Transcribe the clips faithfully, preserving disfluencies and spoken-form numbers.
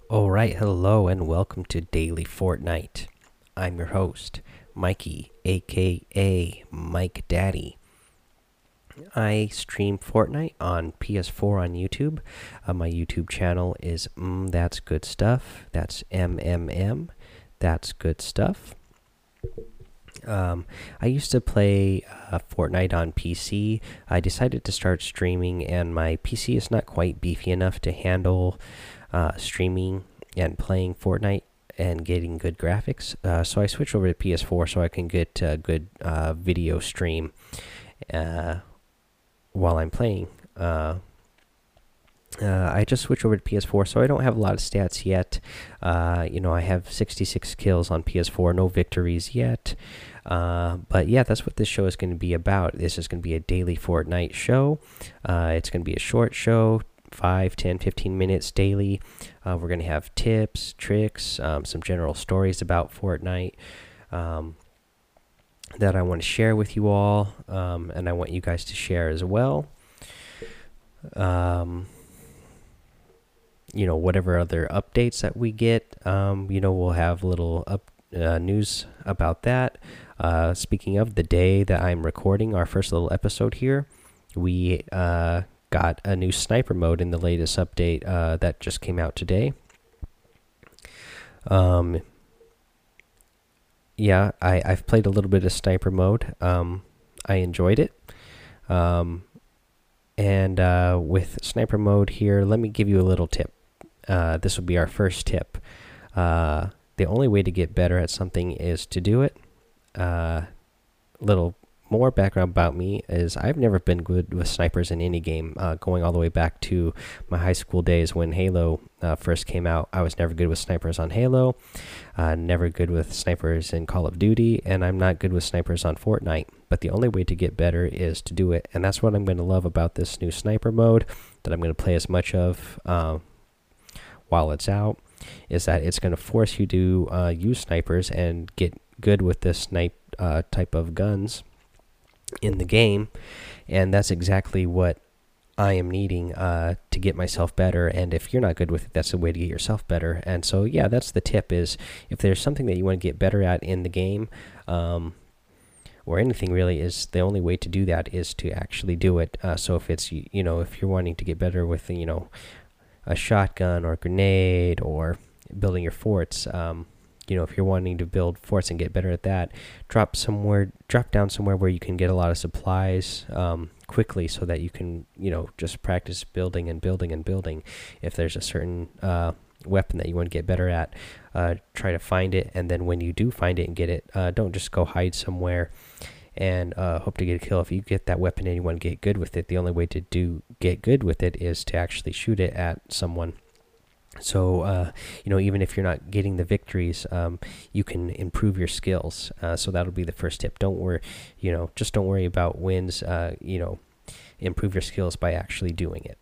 All right, hello and welcome to Daily Fortnite. I'm your host, Mikey, aka Mike Daddy. I stream Fortnite on P S four on YouTube. Uh, my YouTube channel is mm, That's Good Stuff. That's M M M. That's Good Stuff. Um, I used to play uh, Fortnite on P C. I decided to start streaming, and my P C is not quite beefy enough to handle uh, streaming and playing Fortnite and getting good graphics. Uh, so I switched over to P S four so I can get a good uh, video stream uh, while I'm playing. Uh, uh, I just switched over to P S four, so I don't have a lot of stats yet. Uh, you know, I have sixty-six kills on P S four, no victories yet. Uh, but yeah, that's what this show is going to be about. This is going to be a daily Fortnite show. Uh, it's going to be a short show, five, ten, fifteen minutes daily. Uh, we're going to have tips, tricks, um, some general stories about Fortnite um, that I want to share with you all, um, and I want you guys to share as well. Um, you know, whatever other updates that we get, um, you know, we'll have little up uh, news about that. Uh, speaking of the day that I'm recording our first little episode here, we uh, got a new sniper mode in the latest update uh, that just came out today. Um, yeah, I, I've played a little bit of sniper mode. Um, I enjoyed it. Um, and uh, with sniper mode here, let me give you a little tip. Uh, this will be our first tip. Uh, the only way to get better at something is to do it. Uh, little more background about me is I've never been good with snipers in any game. Uh, going all the way back to my high school days when Halo uh, first came out, I was never good with snipers on Halo. Uh, never good with snipers in Call of Duty, and I'm not good with snipers on Fortnite. But the only way to get better is to do it, and that's what I'm going to love about this new sniper mode that I'm going to play as much of uh, while it's out. Is that it's going to force you to uh, use snipers and get good with this snipe uh, type of guns in the game, and that's exactly what I am needing uh, to get myself better. And if you're not good with it, that's the way to get yourself better. And so, yeah, that's the tip: is if there's something that you want to get better at in the game, um, or anything really, is the only way to do that is to actually do it. Uh, so if it's you know if you're wanting to get better with you know a shotgun or a grenade or building your forts. Um, You know, if you're wanting to build forts and get better at that, drop somewhere, drop down somewhere where you can get a lot of supplies um, quickly, so that you can, you know, just practice building and building and building. If there's a certain uh, weapon that you want to get better at, uh, try to find it, and then when you do find it and get it, uh, don't just go hide somewhere and uh, hope to get a kill. If you get that weapon and you want to get good with it, the only way to do get good with it is to actually shoot it at someone. So, uh, you know, even if you're not getting the victories, um, you can improve your skills. Uh, so that'll be the first tip. Don't worry, you know, just don't worry about wins. Uh, you know, improve your skills by actually doing it.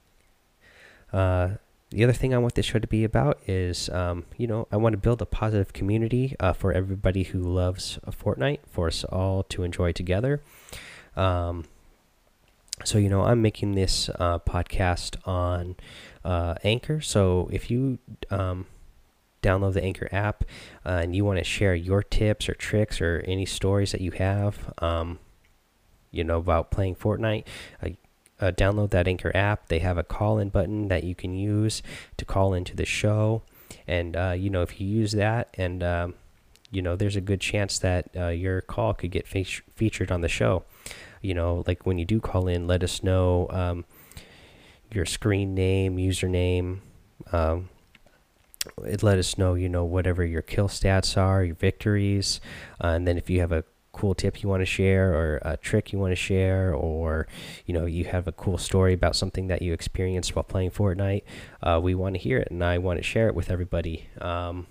Uh, the other thing I want this show to be about is, um, you know, I want to build a positive community uh, for everybody who loves Fortnite, for us all to enjoy together. Um, so, you know, I'm making this uh, podcast on Uh, Anchor. So if you um, download the Anchor app uh, and you want to share your tips or tricks or any stories that you have, um, you know, about playing Fortnite, uh, uh, download that Anchor app. They have a call-in button that you can use to call into the show, and uh, you know, if you use that, and um, you know, there's a good chance that uh, your call could get fe featured on the show. You know, like when you do call in, let us know. Um, your screen name, username, um, it let us know, you know, whatever your kill stats are, your victories, uh, and then if you have a cool tip you want to share, or a trick you want to share, or, you know, you have a cool story about something that you experienced while playing Fortnite, uh, we want to hear it, and I want to share it with everybody. Um,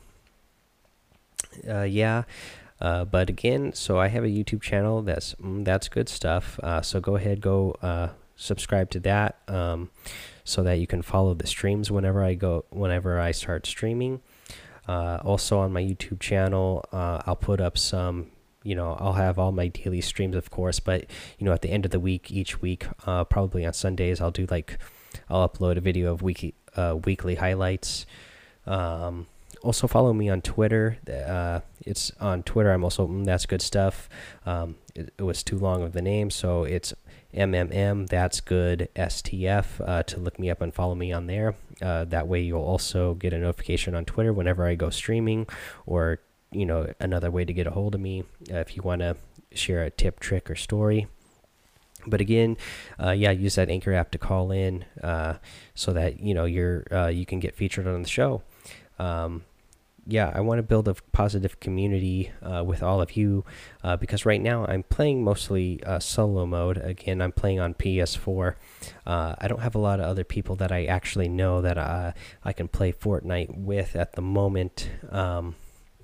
uh, yeah. Uh, but again, so I have a YouTube channel that's mm, that's good stuff. Uh, so go ahead, go uh, subscribe to that, um, so that you can follow the streams whenever I go, whenever I start streaming. Uh, also on my YouTube channel, uh, I'll put up some, you know, I'll have all my daily streams, of course, but you know, at the end of the week, each week, uh, probably on Sundays, I'll do like, I'll upload a video of weekly uh, weekly highlights. Um, also follow me on Twitter. Uh, it's on Twitter. I'm also mm, that's good stuff. Um, it, it was too long of the name, so it's M M M. That's good S T F uh, to look me up and follow me on there. Uh, that way, you'll also get a notification on Twitter whenever I go streaming, or you know another way to get a hold of me uh, if you want to share a tip, trick, or story. But again, uh, yeah, use that Anchor app to call in uh, so that you know you're uh, you can get featured on the show. Um, yeah, I want to build a positive community uh, with all of you uh, because right now I'm playing mostly uh, solo mode. Again, I'm playing on P S four. Uh, I don't have a lot of other people that I actually know that uh, I can play Fortnite with at the moment. Um,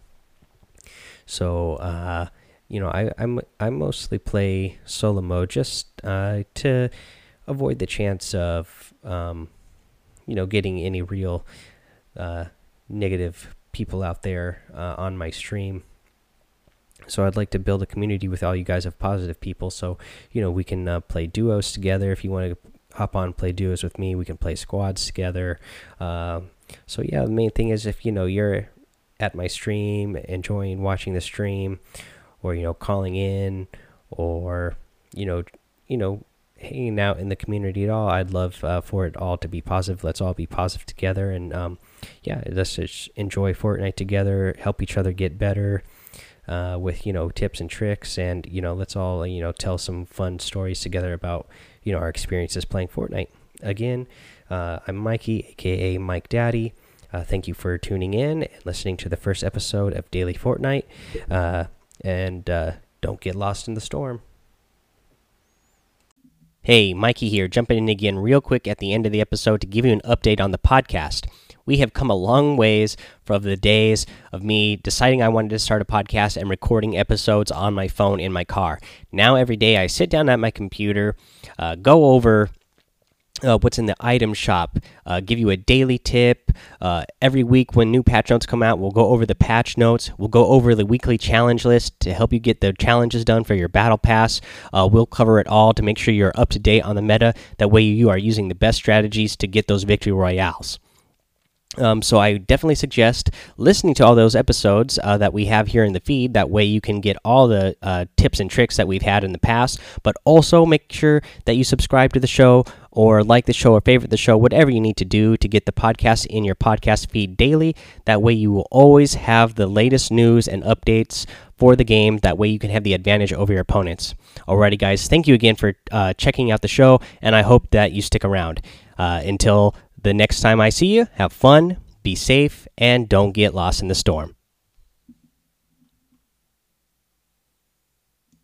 so. Uh, You know, I I'm I mostly play solo mode just uh, to avoid the chance of um, you know getting any real uh, negative people out there uh, on my stream. So I'd like to build a community with all you guys of positive people. So you know we can uh, play duos together. If you want to hop on and play duos with me, we can play squads together. Uh, so yeah, the main thing is if you know you're at my stream, enjoying watching the stream, or you know calling in, or you know you know hanging out in the community at all, I'd love uh, for it all to be positive. Let's all be positive together, and um, yeah, let's just enjoy Fortnite together, help each other get better uh, with you know tips and tricks, and you know let's all you know tell some fun stories together about you know our experiences playing Fortnite. Again, uh, I'm Mikey, aka Mike Daddy. Uh, thank you for tuning in and listening to the first episode of Daily Fortnite. Uh, And uh, don't get lost in the storm. Hey, Mikey here, jumping in again real quick at the end of the episode to give you an update on the podcast. We have come a long ways from the days of me deciding I wanted to start a podcast and recording episodes on my phone in my car. Now every day I sit down at my computer, uh, go over Uh, what's in the item shop, uh, give you a daily tip. Uh, every week when new patch notes come out, we'll go over the patch notes. We'll go over the weekly challenge list to help you get the challenges done for your battle pass. Uh, we'll cover it all to make sure you're up to date on the meta. That way you are using the best strategies to get those victory royales. Um, so I definitely suggest listening to all those episodes uh, that we have here in the feed. That way you can get all the uh, tips and tricks that we've had in the past, but also make sure that you subscribe to the show or like the show or favorite the show, whatever you need to do to get the podcast in your podcast feed daily. That way you will always have the latest news and updates for the game. That way you can have the advantage over your opponents. Alrighty, guys, thank you again for uh, checking out the show, and I hope that you stick around. Uh, until the next time I see you, have fun, be safe, and don't get lost in the storm.